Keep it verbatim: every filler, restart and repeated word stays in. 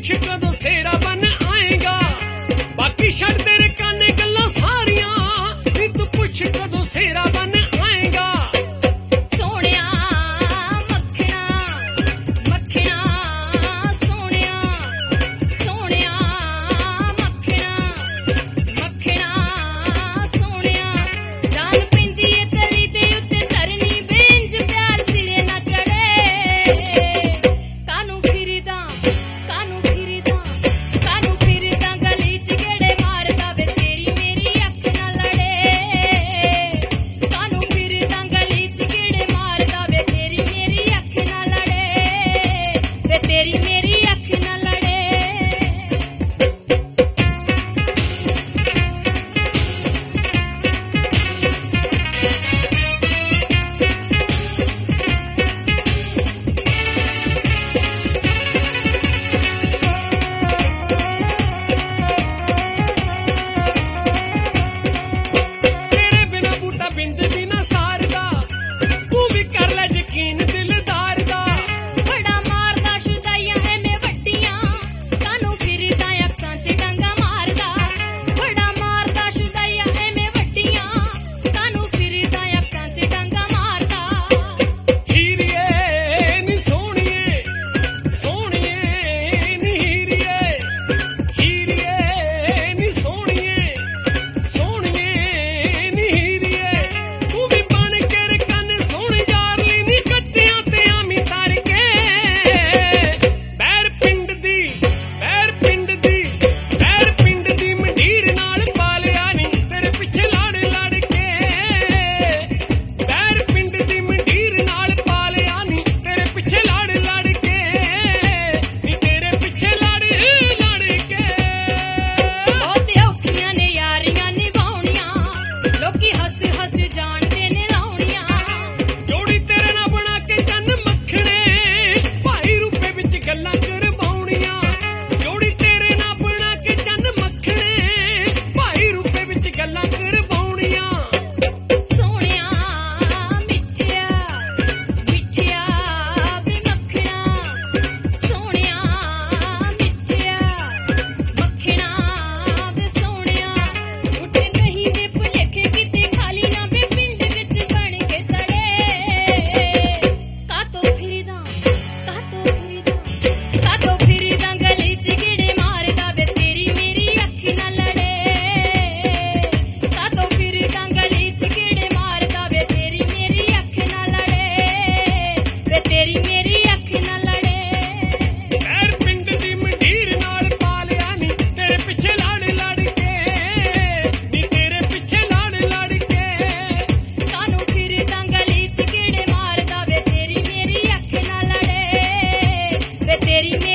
ਪੁੱਛ ਕਦੋਂ ਸੇਰਾ ਬਣ ਆਏਗਾ ਬਾਕੀ ਛੱਡ ਤੇਰੇ ਕਾਨੇ ਗੱਲਾਂ ਸਾਰੀਆਂ ਨੀ ਤੂੰ ਪੁੱਛ ਕਦੋਂ ਸੇਰਾ ਬਣ ਆਏਗਾ ਸੋਹਣਿਆ ਮੱਖਣਾ ਮੱਖਣਾ ਸੋਹਣਿਆ ਸੋਹਣਿਆ ਮੱਖਣਾ ਮੱਖਣਾ ਸੋਹਣਿਆ ਜਾਨ ਪੈਂਦੀ ਏ ਤਲੀ ਦੇ ਉੱਤੇ ਧਰਨੀ ਬੇਂਜ ਪਿਆਰ ਸਿਰੇ ਨਾ ਚੜੇ ਕਾਨੂੰ ਫਿਰਦਾ ਕਾਨੂੰ ਫਿਰਦਾ ਕਾਨੂੰ ਫਿਰਦਾ ਗਲੀ ਚ ਗੇੜੇ ਮਾਰਦਾ ਵੇ ਤੇਰੀ ਮੇਰੀ ਅੱਖ ਨਾ ਲੜੇ ਕਾਨੂੰ ਫਿਰਦਾ ਗਲੀ ਚ ਗੇੜੇ ਮਾਰਦਾ ਵੇ ਤੇਰੀ ਮੇਰੀ ਅੱਖ ਨਾ ਲੜੇ ਵੇ ਤੇਰੀ ਮੇਰੀ ਅੱਖ ਨਾ ਲੜੇ ਤੇਰੇ ਬਿਨਾ ਬੂਟਾ ਬਿੰਦ ਵੀ ਨਾ ਸਾਰਦਾ ਤੂੰ ਵੀ ਕਰ ਲੈ ਯਕੀਨ ਦਿਲਦਾਰ ਦਾ ਬੜਾ ਮਾਰਦਾ ਸ਼ੁਦਾਈਆਂ ਐਵੇਂ ਵੱਡੀਆਂ ਕਾਨੂੰ ਫਿਰਦਾ ਅੱਖਾਂ 'ਚ ਡੰਗਾ ਮਾਰਦਾ ਬੜਾ ਮਾਰਦਾ ਸ਼ੁਦਾਈਆਂ ਐਵੇਂ ਵੱਡੀਆਂ ਕਾਨੂੰ ਫਿਰਦਾ ਅੱਖਾਂ 'ਚ ਡੰਗਾ ਮਾਰਦਾ ਹੀਰੀਏ ਨੀ ਸੋਹਣੀਏ ਸੋਹਣੀਏ ਨੀ ਹੀਰੀਏ ਹੀਰੀਏ ਨੀ ਸੋਹਣੀਏ ਸੋਹਣੀਏ ਨੀ ਹੀਰੀਏ ਤੂੰ ਵੀ ਬਣ ਕੇ ਰਕਨ ਸੋਹਣੀ ਯਾਰ ਲਈ ਨੀ ਕੱਟਿਆਂ ਤੇ ਆਮੀ ਤਰ ਕੇ ਬੈਰ ਪਿੰਡ ਦੀ ਬੈਰ ਪਿੰਡ ਦੀ ਬੈਰ ਪਿੰਡ ਦੀ ਮੰਡੀਰ ਨਾਲ ਪਾਲਿਆ ਨੀ ਤੇਰੇ ਪਿੱਛੇ ਲੜ ਲੜ ਕੇ ਬੈਰ ਪਿੰਡ ਦੀ ਮੰਡੀਰ ਨਾਲ ਪਾਲਿਆ ਨੀ ਤੇਰੇ ਪਿੱਛੇ ਲੜ ਲੜ ਕੇ ਨੀ ਤੇਰੇ ਪਿੱਛੇ ਲੜ ਲੜ ਕੇ ਬਹੁਤ ਔਖੀਆਂ ਨੇ ਯਾਰੀਆਂ ਨਿਭਾਉਣੀਆਂ ਲੋਕੀ ਹੱਸ ਹੱਸ ਜਾਣਦੇ ਨੇ ਲਾਉਣੀਆਂ ਜੋੜੀ ਤੇਰੇ ਨਾਲ ਬਣਾ ਕੇ ਚੰਨ ਮੱਖਣੇ ਭਾਈ ਰੂਪੇ ਵਿੱਚ ਗੱਲਾਂ ਕਰਵਾਉਣੀਆਂ ਜੋੜੀ ਤੇਰੇ ਨਾਲ ਬਣਾ ਕੇ ਚੰਨ ਮੱਖਣੇ ਭਾਈ ਰੂਪੇ ਵਿੱਚ ਗੱਲਾਂ ਕਰਵਾਉਣੀਆਂ ਸੋਹਣਿਆ ਮਿੱਠਿਆ ਮਿੱਠਿਆ ਵੇ ਮੱਖਣਾ ਸੋਹਣਿਆ ਮਿੱਠਿਆ ਮੱਖਣਾ ਵੇ ਸੋਹਣਿਆ ਉੱਠ ਗਈ ਜੇ ਭੁਲੇਖੇ ਕਿਤੇ ਖਾਲੀ ਨਾ ਵੇ ਪਿੰਡ ਵਿੱਚ ਬਣ ਕੇ ਤੜੇ ਕਾਤੋਂ ਫਿਰਦਾ ਕਾਤੋਂ ਫਿਰਦਾ ਕਾਤੋਂ ਫਿਰਦਾ ਗਲੀ ਚ ਗੇੜੇ ਮਾਰਦਾ ਵੇ ਤੇਰੀ ਮੇਰੀ ਅੱਖ ਨਾ ਲੜੇ ਕਾਤੋਂ ਫਿਰਦਾ ਗਲੀ ਚ ਗੇੜੇ ਮਾਰਦਾ ਵੇ ਤੇਰੀ ਮੇਰੀ ਅੱਖ ਨਾ ਲੜੇ ਵੇ ਤੇਰੀ ਮੇਰੀ ਅੱਖ ਨਾ ਲੜੇ ਬੈਰ ਪਿੰਡ ਦੀ ਮੰਡੀਰ ਨਾਲ ਪਾਲਿਆ ਨੀ ਤੇਰੇ ਪਿੱਛੇ ਲੜ ਲੜ ਕੇ ਨੀ ਤੇਰੇ ਪਿੱਛੇ ਲੜ ਲੜ ਕੇ ਕਾਨੂੰ ਫਿਰਦਾ ਗਲੀ ਚ ਗੇੜੇ ਮਾਰਦਾ ਵੇ ਤੇਰੀ ਮੇਰੀ ਅੱਖ ਨਾ ਲੜੇ ਵੇ ਤੇਰੀ